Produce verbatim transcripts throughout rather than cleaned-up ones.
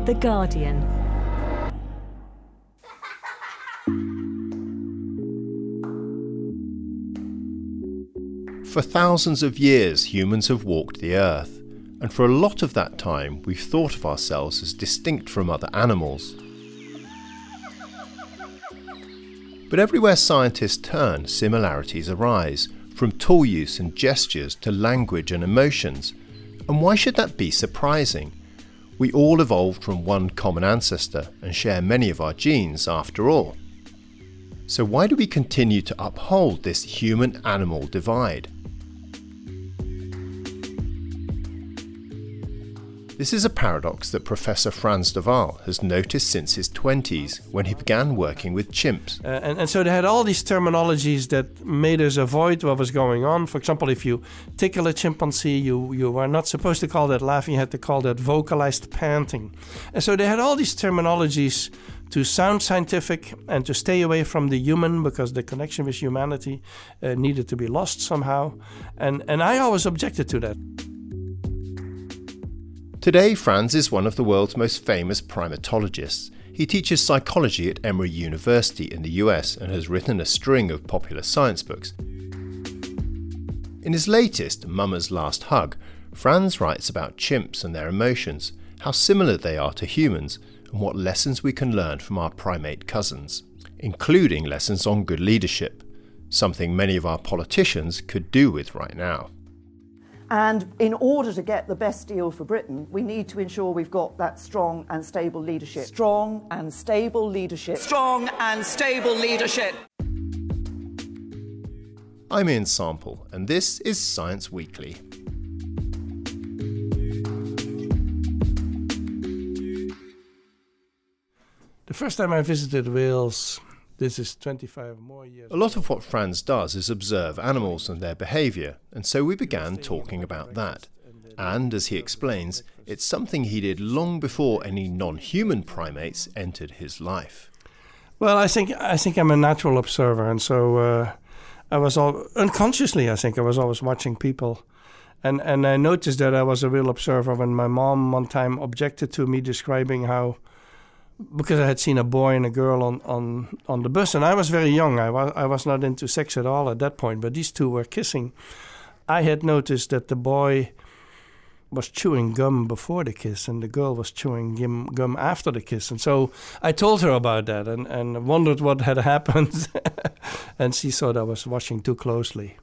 The Guardian. For thousands of years, humans have walked the earth, and for a lot of that time, we've thought of ourselves as distinct from other animals. But everywhere scientists turn, similarities arise, from tool use and gestures to language and emotions. And why should that be surprising? We all evolved from one common ancestor and share many of our genes after all. So why do we continue to uphold this human-animal divide? This is a paradox that Professor Frans de Waal has noticed since his twenties, when he began working with chimps. Uh, and, and so they had all these terminologies that made us avoid what was going on. For example, if you tickle a chimpanzee, you, you were not supposed to call that laughing, you had to call that vocalized panting. And so they had all these terminologies to sound scientific and to stay away from the human, because the connection with humanity uh, needed to be lost somehow. And, and I always objected to that. Today, Frans is one of the world's most famous primatologists. He teaches psychology at Emory University in the U S and has written a string of popular science books. In his latest, Mama's Last Hug, Frans writes about chimps and their emotions, how similar they are to humans, and what lessons we can learn from our primate cousins, including lessons on good leadership, something many of our politicians could do with right now. And in order to get the best deal for Britain, we need to ensure we've got that strong and stable leadership. Strong and stable leadership. Strong and stable leadership. I'm Ian Sample, and this is Science Weekly. The first time I visited Wales, this is twenty-five more years. A lot of what Frans does is observe animals and their behaviour, and so we began talking about that. And, as he explains, it's something he did long before any non-human primates entered his life. Well, I think I think I'm a natural observer, and so uh, I was all unconsciously. I think I was always watching people, and and I noticed that I was a real observer when my mom one time objected to me describing how. Because I had seen a boy and a girl on, on, on the bus, and I was very young. I was I was not into sex at all at that point, but these two were kissing. I had noticed that the boy was chewing gum before the kiss, and the girl was chewing gum, gum after the kiss. And so I told her about that and, and wondered what had happened. And she thought I was watching too closely.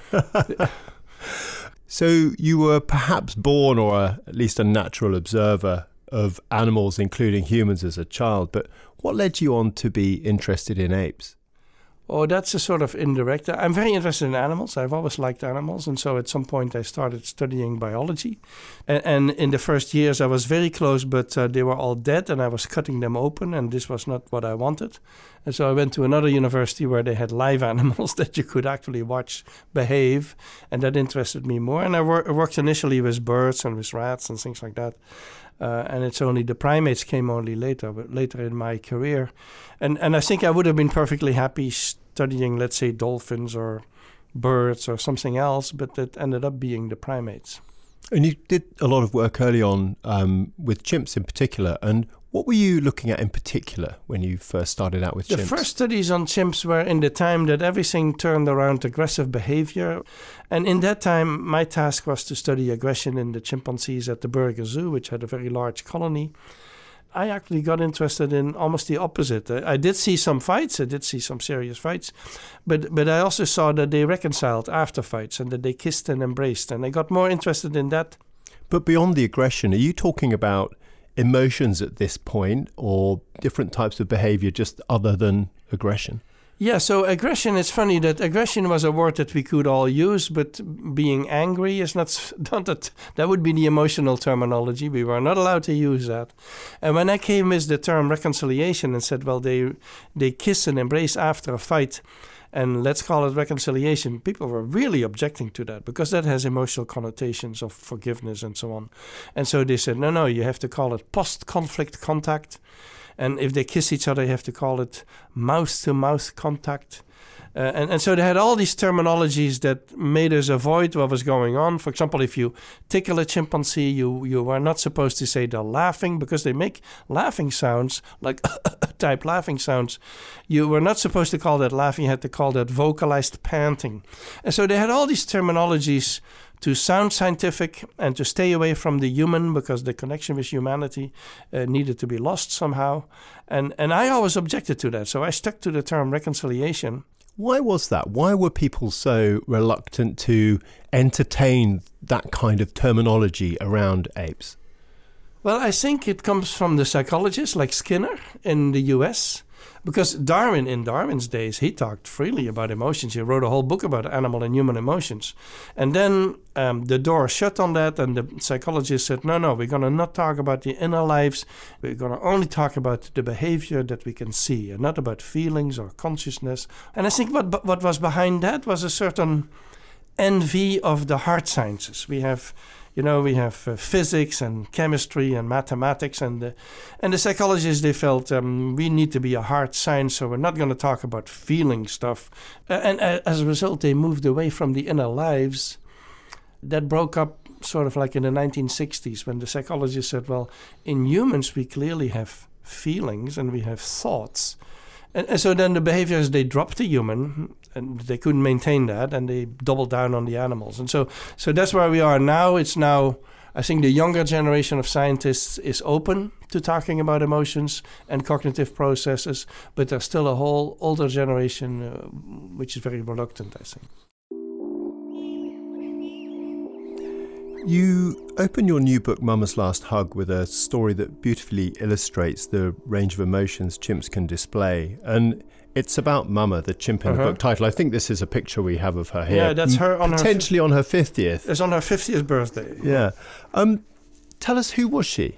So you were perhaps born, or a, at least a natural observer of animals, including humans, as a child, but what led you on to be interested in apes? Oh, that's a sort of indirect. I'm very interested in animals. I've always liked animals, and so at some point I started studying biology. And, and in the first years I was very close, but uh, they were all dead, and I was cutting them open, and this was not what I wanted. And so I went to another university where they had live animals that you could actually watch behave, and that interested me more. And I wor- worked initially with birds and with rats and things like that. Uh, and it's only the primates came only later, but later in my career. And and I think I would have been perfectly happy studying, let's say, dolphins or birds or something else, but it ended up being the primates. And you did a lot of work early on um, with chimps in particular. And what were you looking at in particular when you first started out with the chimps? The first studies on chimps were in the time that everything turned around aggressive behavior. And in that time, my task was to study aggression in the chimpanzees at the Burger Zoo, which had a very large colony. I actually got interested in almost the opposite. I did see some fights, I did see some serious fights, but but I also saw that they reconciled after fights and that they kissed and embraced, and I got more interested in that. But beyond the aggression, are you talking about emotions at this point, or different types of behavior just other than aggression? Yeah, so aggression, it's funny that aggression was a word that we could all use, but being angry is not, not that, that would be the emotional terminology. We were not allowed to use that. And when I came with the term reconciliation and said, well, they they kiss and embrace after a fight, and let's call it reconciliation, people were really objecting to that because that has emotional connotations of forgiveness and so on. And so they said, no, no, you have to call it post-conflict contact. And if they kiss each other, you have to call it mouth-to-mouth contact. Uh, and, and so they had all these terminologies that made us avoid what was going on. For example, if you tickle a chimpanzee, you, you are not supposed to say they're laughing because they make laughing sounds, like type laughing sounds. You were not supposed to call that laughing, you had to call that vocalized panting. And so they had all these terminologies to sound scientific and to stay away from the human because the connection with humanity uh, needed to be lost somehow. And, and I always objected to that, so I stuck to the term reconciliation. Why was that? Why were people so reluctant to entertain that kind of terminology around apes? Well, I think it comes from the psychologists like Skinner in the U S, because Darwin, in Darwin's days, he talked freely about emotions. He wrote a whole book about animal and human emotions. And then um, the door shut on that, and the psychologists said, no, no, we're going to not talk about the inner lives. We're going to only talk about the behavior that we can see, and not about feelings or consciousness. And I think what what was behind that was a certain envy of the hard sciences. We have... You know, we have uh, physics and chemistry and mathematics, and the, and the psychologists, they felt um, we need to be a hard science, so we're not going to talk about feeling stuff. Uh, and uh, as a result, they moved away from the inner lives. That broke up sort of like in the nineteen sixties when the psychologists said, well, in humans, we clearly have feelings and we have thoughts. And, and so then the behaviors, they dropped the human, and they couldn't maintain that, and they doubled down on the animals. And so so that's where we are now. It's now, I think the younger generation of scientists is open to talking about emotions and cognitive processes, but there's still a whole older generation uh, which is very reluctant, I think. You open your new book, Mama's Last Hug, with a story that beautifully illustrates the range of emotions chimps can display. And it's about Mama, the chimp in uh-huh. the book title. I think this is a picture we have of her here. Yeah, that's her on potentially her... on her fiftieth. It's on her fiftieth birthday. Yeah. Um, tell us, who was she?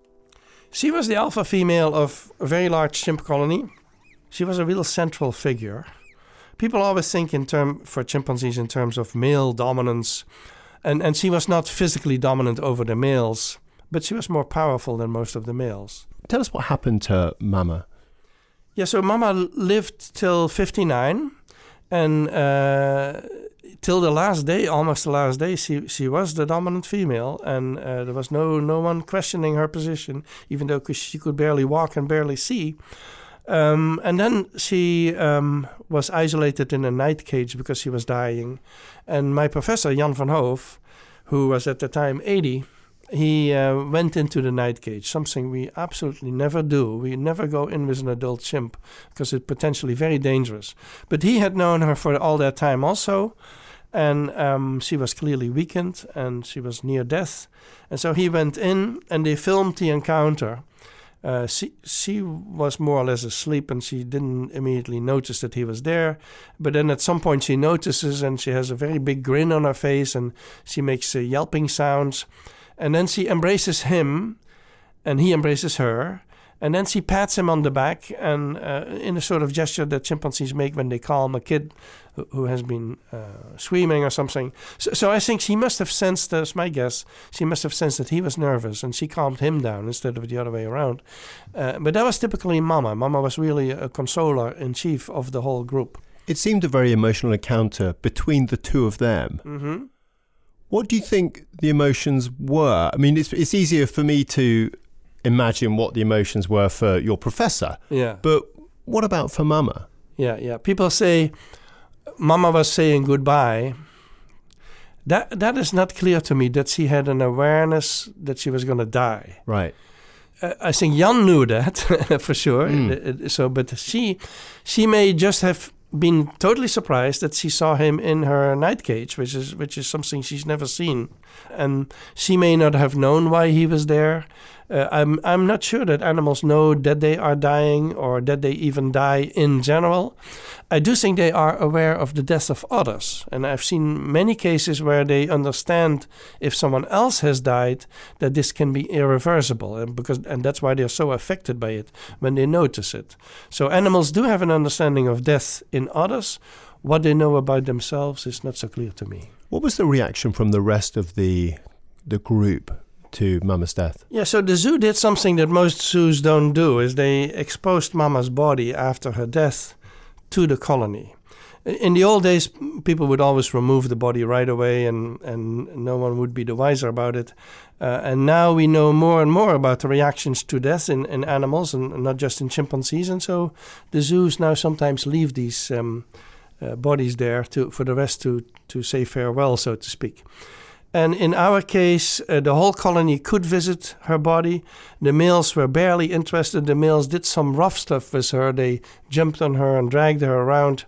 She was the alpha female of a very large chimp colony. She was a real central figure. People always think in term for chimpanzees in terms of male dominance. And and she was not physically dominant over the males, but she was more powerful than most of the males. Tell us what happened to Mama. Yeah, so Mama lived till fifty-nine, and uh, till the last day, almost the last day, she she was the dominant female, and uh, there was no no one questioning her position, even though she could barely walk and barely see. Um, and then she um, was isolated in a night cage because she was dying. And my professor, Jan van Hoof, who was at the time eighty, he uh, went into the night cage, something we absolutely never do. We never go in with an adult chimp because it's potentially very dangerous. But he had known her for all that time also. And um, she was clearly weakened and she was near death. And so he went in and they filmed the encounter. Uh, she, she was more or less asleep and she didn't immediately notice that he was there. But then at some point she notices and she has a very big grin on her face and she makes uh, yelping sounds. And then she embraces him and he embraces her. And then she pats him on the back and uh, in a sort of gesture that chimpanzees make when they calm a kid who, who has been uh, screaming or something. So, so I think she must have sensed, that's my guess, she must have sensed that he was nervous and she calmed him down instead of the other way around. Uh, but that was typically Mama. Mama was really a consoler-in-chief of the whole group. It seemed a very emotional encounter between the two of them. Mm-hmm. What do you think the emotions were? I mean, it's it's easier for me to imagine what the emotions were for your professor. Yeah. But what about for Mama? Yeah, yeah. People say Mama was saying goodbye. That that is not clear to me, that she had an awareness that she was going to die. Right. Uh, I think Jan knew that for sure. Mm. So, but she she may just have been totally surprised that she saw him in her night cage, which is which is something she's never seen, and she may not have known why he was there. Uh, I'm I'm not sure that animals know that they are dying or that they even die in general. I do think they are aware of the death of others, and I've seen many cases where they understand if someone else has died that this can be irreversible, and because and that's why they're so affected by it when they notice it. So animals do have an understanding of death in others. What they know about themselves is not so clear to me. What was the reaction from the rest of the the group to Mama's death? Yeah, so the zoo did something that most zoos don't do, is they exposed Mama's body after her death to the colony. In the old days, people would always remove the body right away, and, and no one would be the wiser about it. Uh, and now we know more and more about the reactions to death in, in animals, and not just in chimpanzees. And so the zoos now sometimes leave these um, uh, bodies there to for the rest to, to say farewell, so to speak. And in our case, uh, the whole colony could visit her body. The males were barely interested. The males did some rough stuff with her. They jumped on her and dragged her around,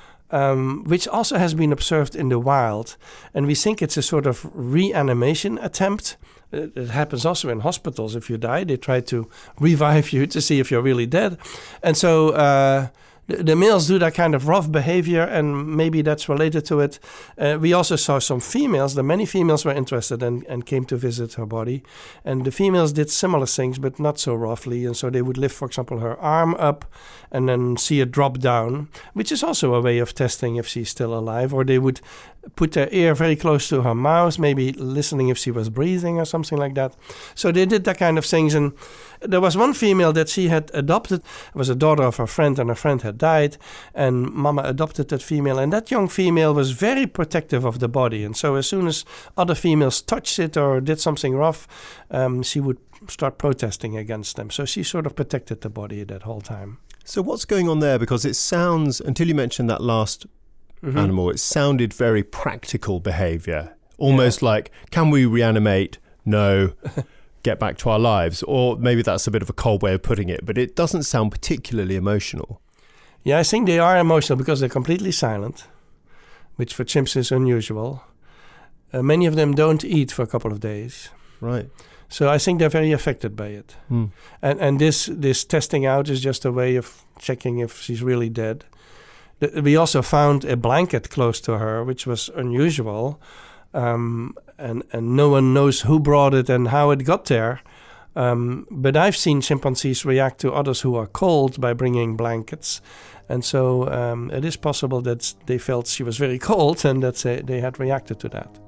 um, which also has been observed in the wild. And we think it's a sort of reanimation attempt. It, it happens also in hospitals. If you die, they try to revive you to see if you're really dead. And so uh, the, the males do that kind of rough behavior, and maybe that's related to it. Uh, we also saw some females. The many females were interested and, and came to visit her body. And the females did similar things, but not so roughly. And so they would lift, for example, her arm up and then see it drop down, which is also a way of testing if she's still alive. Or they would put their ear very close to her mouth, maybe listening if she was breathing or something like that. So they did that kind of things. And there was one female that she had adopted. It was a daughter of her friend, and her friend had died. And Mama adopted that female. And that young female was very protective of the body. And so as soon as other females touched it or did something rough, um, she would start protesting against them. So she sort of protected the body that whole time. So what's going on there? Because it sounds, until you mentioned that last mm-hmm. animal, it sounded very practical behaviour. Almost yeah. like, can we reanimate? No. Get back to our lives. Or maybe that's a bit of a cold way of putting it, but it doesn't sound particularly emotional. Yeah, I think they are emotional because they're completely silent, which for chimps is unusual. Uh, many of them don't eat for a couple of days. Right. So I think they're very affected by it. Mm. And and this this testing out is just a way of checking if she's really dead. The, we also found a blanket close to her, which was unusual. Um, and, and no one knows who brought it and how it got there. Um, but I've seen chimpanzees react to others who are cold by bringing blankets. And so um, it is possible that they felt she was very cold and that they, they had reacted to that.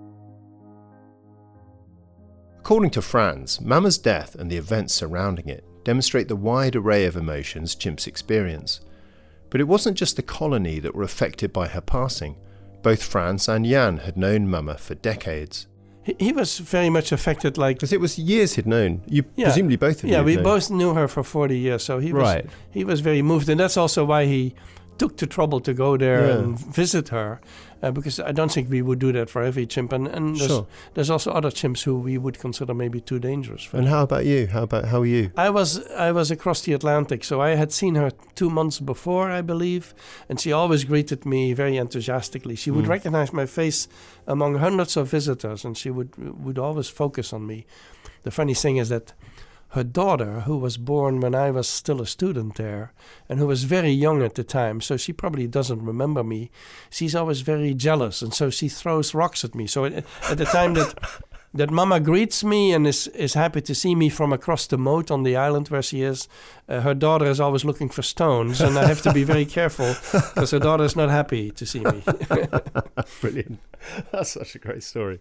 According to Franz, Mama's death and the events surrounding it demonstrate the wide array of emotions chimps experience. But it wasn't just the colony that were affected by her passing. Both Franz and Jan had known Mama for decades. He, he was very much affected, like... Because it was years he'd known. You yeah, presumably both of you Yeah, we known. both knew her for forty years, so he was, right. he was very moved. And that's also why he took the trouble to go there yeah. and visit her, uh, because I don't think we would do that for every chimp. And, and there's, sure. there's also other chimps who we would consider maybe too dangerous for. And how about you? How about how are you? I was I was across the Atlantic, so I had seen her two months before, I believe, and she always greeted me very enthusiastically. She would mm. recognize my face among hundreds of visitors, and she would would always focus on me. The funny thing is that her daughter, who was born when I was still a student there, and who was very young at the time, so she probably doesn't remember me, she's always very jealous, and so she throws rocks at me. So at, at the time that that Mama greets me and is, is happy to see me from across the moat on the island where she is, uh, her daughter is always looking for stones, and I have to be very careful because her daughter is not happy to see me. Brilliant. That's such a great story.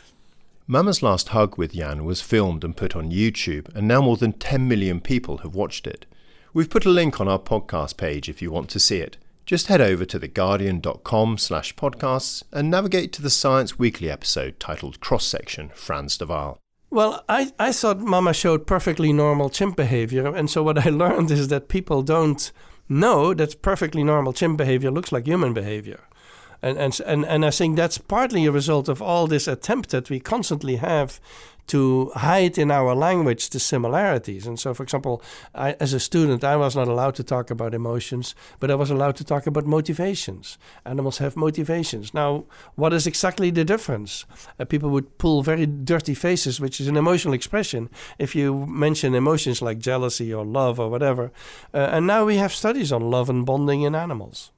Mama's last hug with Jan was filmed and put on YouTube, and now more than ten million people have watched it. We've put a link on our podcast page if you want to see it. Just head over to theguardian.com slash podcasts and navigate to the Science Weekly episode titled Cross Section, Frans de Waal. Well, I, I thought Mama showed perfectly normal chimp behavior, and so what I learned is that people don't know that perfectly normal chimp behavior looks like human behavior. And, and and and I think that's partly a result of all this attempt that we constantly have to hide in our language the similarities. And so, for example, I, as a student, I was not allowed to talk about emotions, but I was allowed to talk about motivations. Animals have motivations. Now, what is exactly the difference? Uh, people would pull very dirty faces, which is an emotional expression, if you mention emotions like jealousy or love or whatever. Uh, and now we have studies on love and bonding in animals.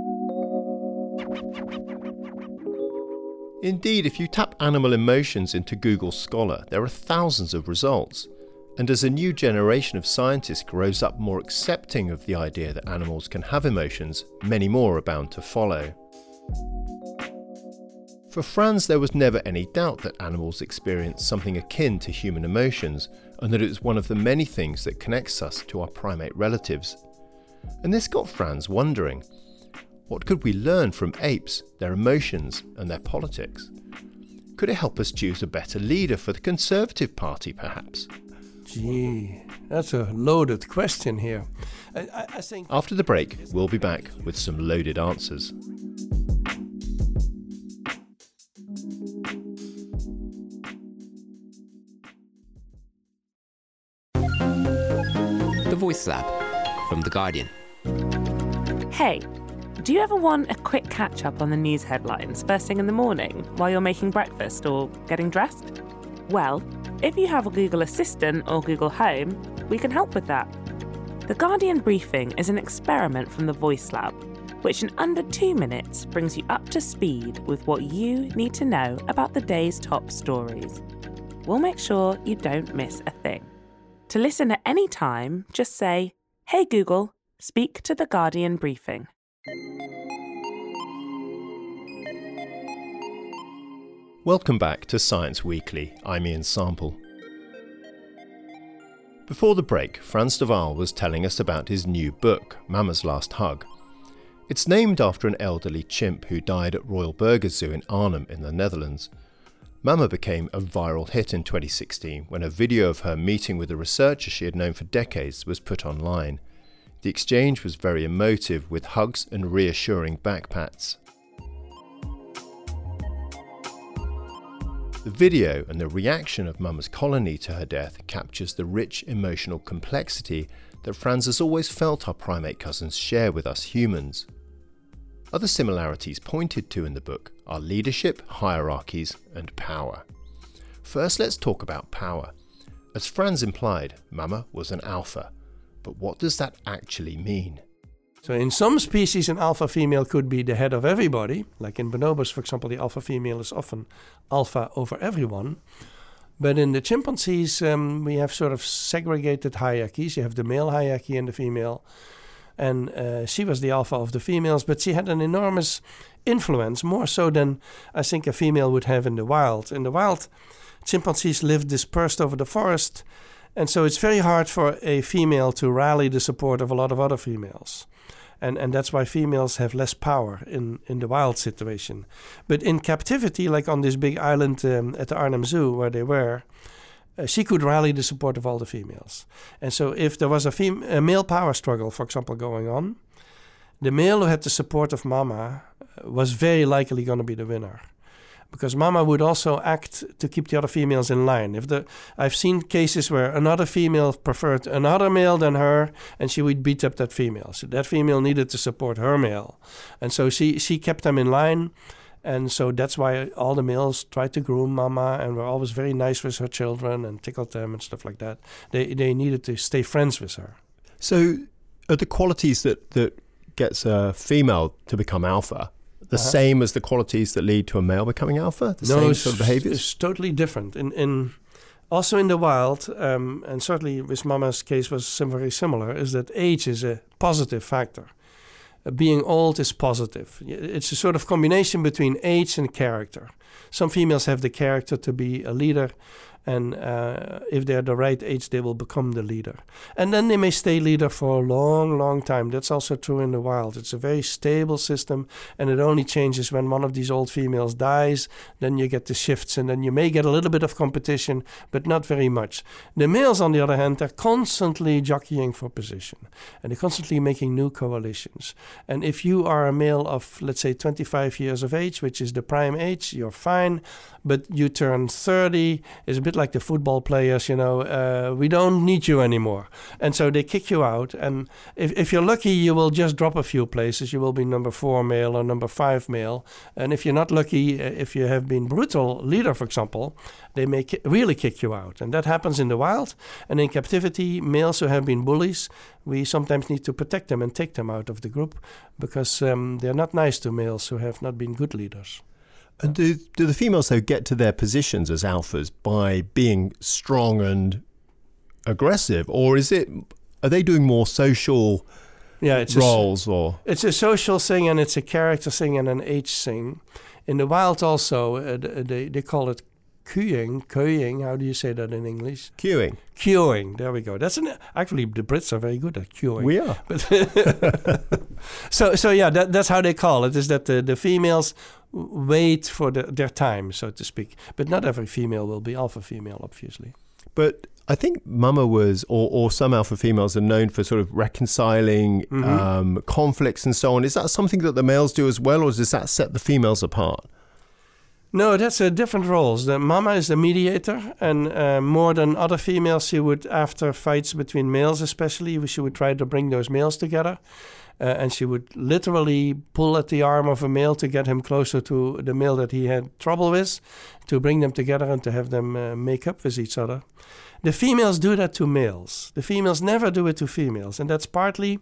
Indeed, if you tap animal emotions into Google Scholar, there are thousands of results. And as a new generation of scientists grows up more accepting of the idea that animals can have emotions, many more are bound to follow. For Franz, there was never any doubt that animals experience something akin to human emotions, and that it is one of the many things that connects us to our primate relatives. And this got Franz wondering, What could we learn from apes, their emotions and their politics? Could it help us choose a better leader for the Conservative Party, perhaps? Gee, that's a loaded question here. I, I think... After the break, we'll be back with some loaded answers. The Voice Lab from The Guardian. Hey, do you ever want a quick catch-up on the news headlines first thing in the morning while you're making breakfast or getting dressed? Well, if you have a Google Assistant or Google Home, we can help with that. The Guardian Briefing is an experiment from the Voice Lab, which in under two minutes brings you up to speed with what you need to know about the day's top stories. We'll make sure you don't miss a thing. To listen at any time, just say, "Hey Google, speak to the Guardian Briefing." Welcome back to Science Weekly. I'm Ian Sample. Before the break, Frans de Waal was telling us about his new book, Mama's Last Hug. It's named after an elderly chimp who died at Royal Burger Zoo in Arnhem in the Netherlands. Mama became a viral hit in twenty sixteen when a video of her meeting with a researcher she had known for decades was put online. The exchange was very emotive, with hugs and reassuring backpats. The video and the reaction of Mama's colony to her death captures the rich emotional complexity that Frans has always felt our primate cousins share with us humans. Other similarities pointed to in the book are leadership, hierarchies, and power. First, let's talk about power. As Frans implied, Mama was an alpha. But what does that actually mean? So in some species, an alpha female could be the head of everybody. Like in bonobos, for example, the alpha female is often alpha over everyone. But in the chimpanzees, um, we have sort of segregated hierarchies. You have the male hierarchy and the female. And uh, she was the alpha of the females, but she had an enormous influence, more so than I think a female would have in the wild. In the wild, chimpanzees lived dispersed over the forest, and so it's very hard for a female to rally the support of a lot of other females. And and that's why females have less power in, in the wild situation. But in captivity, like on this big island um, at the Arnhem Zoo where they were, uh, she could rally the support of all the females. And so if there was a, fem- a male power struggle, for example, going on, the male who had the support of Mama uh, was very likely going to be the winner. Because Mama would also act to keep the other females in line. If the I've seen cases where another female preferred another male than her, and she would beat up that female. So that female needed to support her male. And so she, she kept them in line. And so that's why all the males tried to groom Mama and were always very nice with her children and tickled them and stuff like that. They they needed to stay friends with her. So are the qualities that, that gets a female to become alpha the uh-huh. same as the qualities that lead to a male becoming alpha? The no, same it's, sort of behaviors? It's totally different. In in also in the wild, um, and certainly with Mama's case was sim- very similar, is that age is a positive factor. Uh, being old is positive. It's a sort of combination between age and character. Some females have the character to be a leader, and uh, if they're the right age, they will become the leader. And then they may stay leader for a long, long time. That's also true in the wild. It's a very stable system, and it only changes when one of these old females dies. Then you get the shifts, and then you may get a little bit of competition, but not very much. The males, on the other hand, are constantly jockeying for position, and they're constantly making new coalitions. And if you are a male of, let's say, twenty-five years of age, which is the prime age, you're fine. But you turn thirty, it's a bit like the football players, you know, uh, we don't need you anymore. And so they kick you out. And if, if you're lucky, you will just drop a few places. You will be number four male or number five male. And if you're not lucky, if you have been brutal leader, for example, they may ki- really kick you out. And that happens in the wild. And in captivity, males who have been bullies, we sometimes need to protect them and take them out of the group because um, they're not nice to males who have not been good leaders. And do, do the females, though, get to their positions as alphas by being strong and aggressive? Or is it, are they doing more social yeah, it's roles? A, or it's a social thing, and it's a character thing and an age thing. In the wild also, uh, they, they call it queuing, queuing, how do you say that in English? Queuing. Queuing, there we go. That's an, actually, the Brits are very good at queuing. We are. But so, so yeah, that, that's how they call it, is that the, the females wait for the, their time, so to speak. But not every female will be alpha female, obviously. But I think mama was, or, or some alpha females are known for sort of reconciling mm-hmm. um, conflicts and so on. Is that something that the males do as well, or does that set the females apart? No, that's uh, different roles. The mama is the mediator, and uh, more than other females, she would, after fights between males especially, she would try to bring those males together. Uh, and she would literally pull at the arm of a male to get him closer to the male that he had trouble with, to bring them together and to have them uh, make up with each other. The females do that to males. The females never do it to females. And that's partly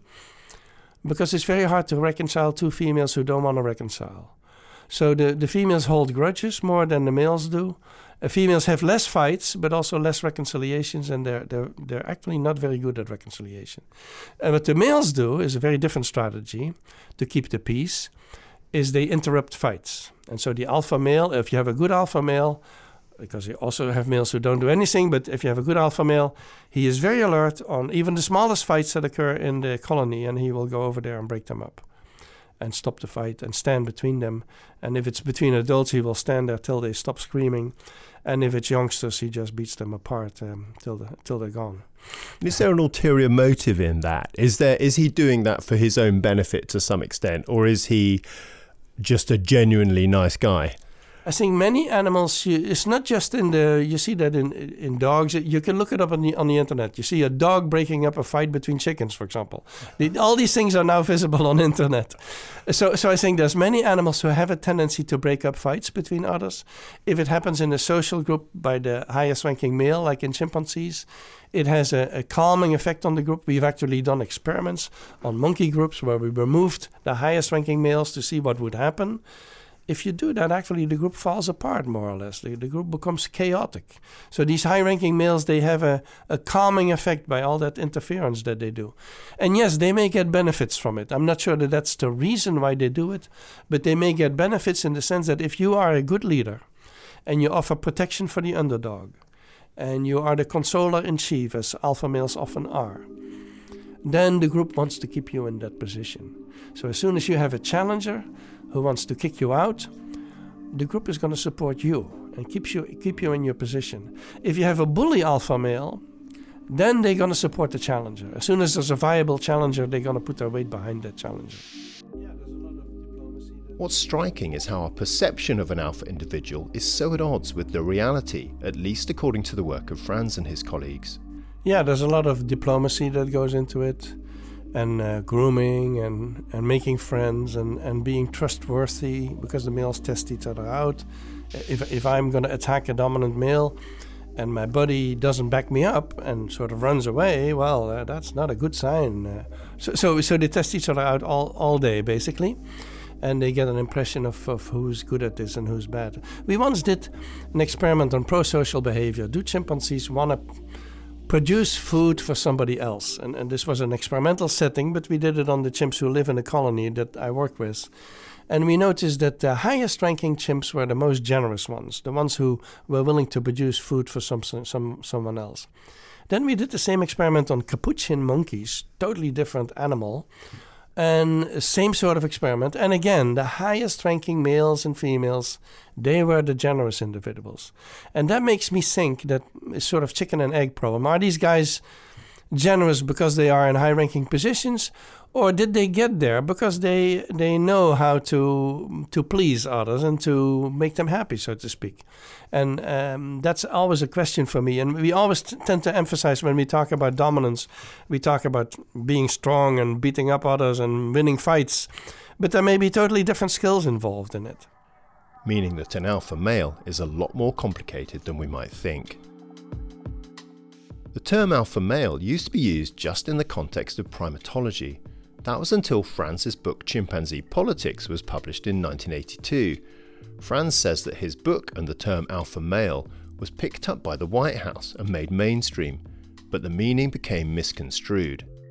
because it's very hard to reconcile two females who don't want to reconcile. So the, the females hold grudges more than the males do. Uh, females have less fights, but also less reconciliations, and they're they're they're actually not very good at reconciliation. And what the males do is a very different strategy to keep the peace, is they interrupt fights. And so the alpha male, if you have a good alpha male, because you also have males who don't do anything, but if you have a good alpha male, he is very alert on even the smallest fights that occur in the colony, and he will go over there and break them up and stop the fight and stand between them. And if it's between adults, he will stand there till they stop screaming. And if it's youngsters, he just beats them apart um, till the, till they're gone. Is there an ulterior motive in that? Is there is he doing that for his own benefit to some extent, or is he just a genuinely nice guy? I think many animals, you, it's not just in the, you see that in in dogs, you can look it up on the on the internet. You see a dog breaking up a fight between chickens, for example. The, all these things are now visible on internet. So so I think there's many animals who have a tendency to break up fights between others. If it happens in a social group by the highest ranking male, like in chimpanzees, it has a, a calming effect on the group. We've actually done experiments on monkey groups where we removed the highest ranking males to see what would happen. If you do that, actually the group falls apart more or less. The, the group becomes chaotic. So these high-ranking males, they have a, a calming effect by all that interference that they do. And yes, they may get benefits from it. I'm not sure that that's the reason why they do it, but they may get benefits in the sense that if you are a good leader and you offer protection for the underdog, and you are the consoler-in-chief, as alpha males often are, then the group wants to keep you in that position. So as soon as you have a challenger who wants to kick you out, the group is going to support you and keeps you keep you in your position. If you have a bully alpha male, then they're going to support the challenger. As soon as there's a viable challenger, they're going to put their weight behind that challenger. Yeah, there's a lot of diplomacy. What's striking is how our perception of an alpha individual is so at odds with the reality, at least according to the work of Frans and his colleagues. Yeah, there's a lot of diplomacy that goes into it. And uh, grooming and, and making friends and, and being trustworthy, because the males test each other out. If if I'm going to attack a dominant male and my buddy doesn't back me up and sort of runs away, well, uh, that's not a good sign. Uh, so, so so they test each other out all, all day, basically. And they get an impression of, of who's good at this and who's bad. We once did an experiment on pro-social behavior. Do chimpanzees want to produce food for somebody else? And, and this was an experimental setting, but we did it on the chimps who live in a colony that I work with. And we noticed that the highest ranking chimps were the most generous ones, the ones who were willing to produce food for some, some someone else. Then we did the same experiment on capuchin monkeys, totally different animal, and same sort of experiment. And again, the highest ranking males and females, they were the generous individuals. And that makes me think that it's sort of chicken and egg problem. Are these guys generous because they are in high ranking positions, or did they get there because they they know how to to please others and to make them happy, so to speak? And um, that's always a question for me. And we always t- tend to emphasize when we talk about dominance, we talk about being strong and beating up others and winning fights. But there may be totally different skills involved in it. Meaning that an alpha male is a lot more complicated than we might think. The term alpha male used to be used just in the context of primatology. That was until Frans's book Chimpanzee Politics was published in nineteen eighty-two. Frans says that his book and the term alpha male was picked up by the White House and made mainstream, but the meaning became misconstrued.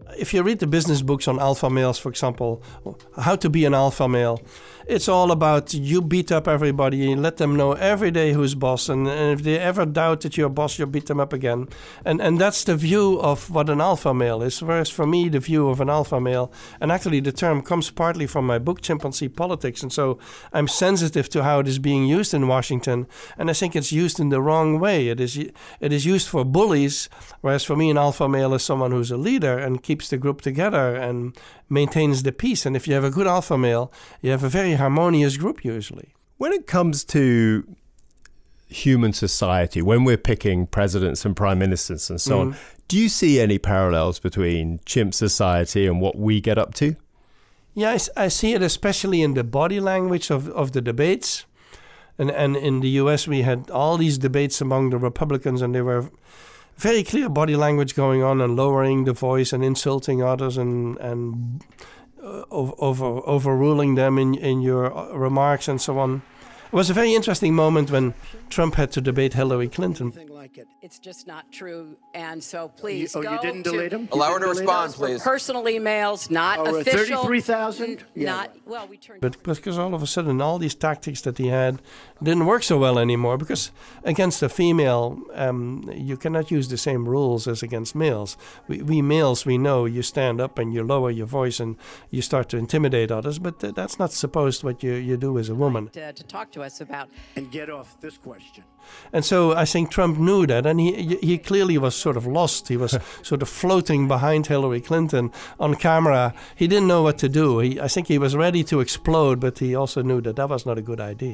if you read the business books on alpha males, for example, how to be an alpha male, it's all about you beat up everybody and let them know every day who's boss. And, and if they ever doubt that you're boss, you beat them up again. And and that's the view of what an alpha male is. Whereas for me, the view of an alpha male, and actually the term comes partly from my book, Chimpanzee Politics. And so I'm sensitive to how it is being used in Washington. And I think it's used in the wrong way. It is, it is used for bullies, whereas for me, an alpha male is someone who's a leader and keeps the group together and maintains the peace. And if you have a good alpha male, you have a very harmonious group usually. When it comes to human society, when we're picking presidents and prime ministers and so mm. on, do you see any parallels between chimp society and what we get up to? Yeah, I, I see it especially in the body language of, of the debates. And, and in the U S, we had all these debates among the Republicans, and they were very clear body language going on and lowering the voice and insulting others and and uh, over overruling them in in your remarks and so on. It was a very interesting moment when Trump had to debate Hillary Clinton. It's just not true, and so please you, oh, go you didn't to delete him? Allow her to respond, please. Personal emails, not oh, official. thirty-three thousand? Yeah. Not well. We turned. But because all of a sudden all these tactics that he had didn't work so well anymore. Because against a female, um, you cannot use the same rules as against males. We, we males, we know you stand up and you lower your voice and you start to intimidate others. But th- that's not supposed what you, you do as a woman. To, to talk to us about and get off this question. And so I think Trump knew that, and he he clearly was sort of lost. He was sort of floating behind Hillary Clinton on camera. He didn't know what to do. He, I think he was ready to explode, but he also knew that that was not a good idea.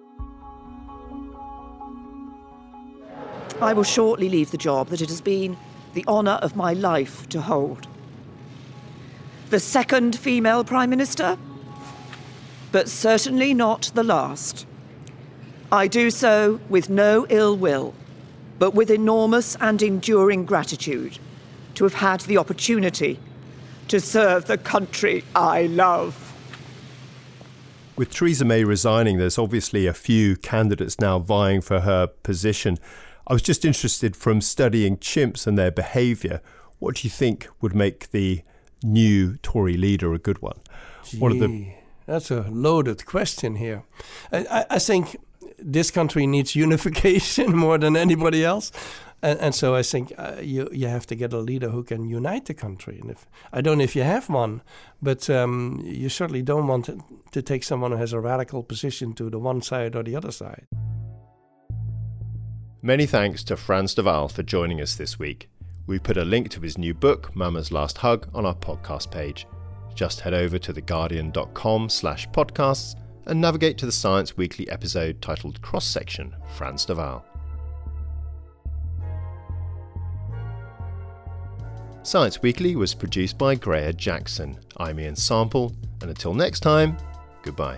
I will shortly leave the job that it has been the honour of my life to hold. The second female Prime Minister, but certainly not the last. I do so with no ill will, but with enormous and enduring gratitude to have had the opportunity to serve the country I love. With Theresa May resigning, there's obviously a few candidates now vying for her position. I was just interested, from studying chimps and their behaviour, what do you think would make the new Tory leader a good one? Gee, what are the... That's a loaded question here. I, I, I think this country needs unification more than anybody else. And, and so I think uh, you you have to get a leader who can unite the country. And if I don't know if you have one, but um, you certainly don't want to, to take someone who has a radical position to the one side or the other side. Many thanks to Frans de Waal for joining us this week. We put a link to his new book, Mama's Last Hug, on our podcast page. Just head over to theguardian.com slash podcasts and navigate to the Science Weekly episode titled Cross Section, Frans de Waal. Science Weekly was produced by Greer Jackson. I'm Ian Sample, and until next time, goodbye.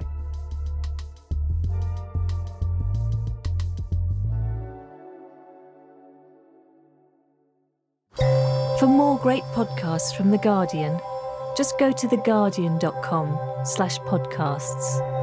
For more great podcasts from The Guardian, just go to theguardian.com slash podcasts.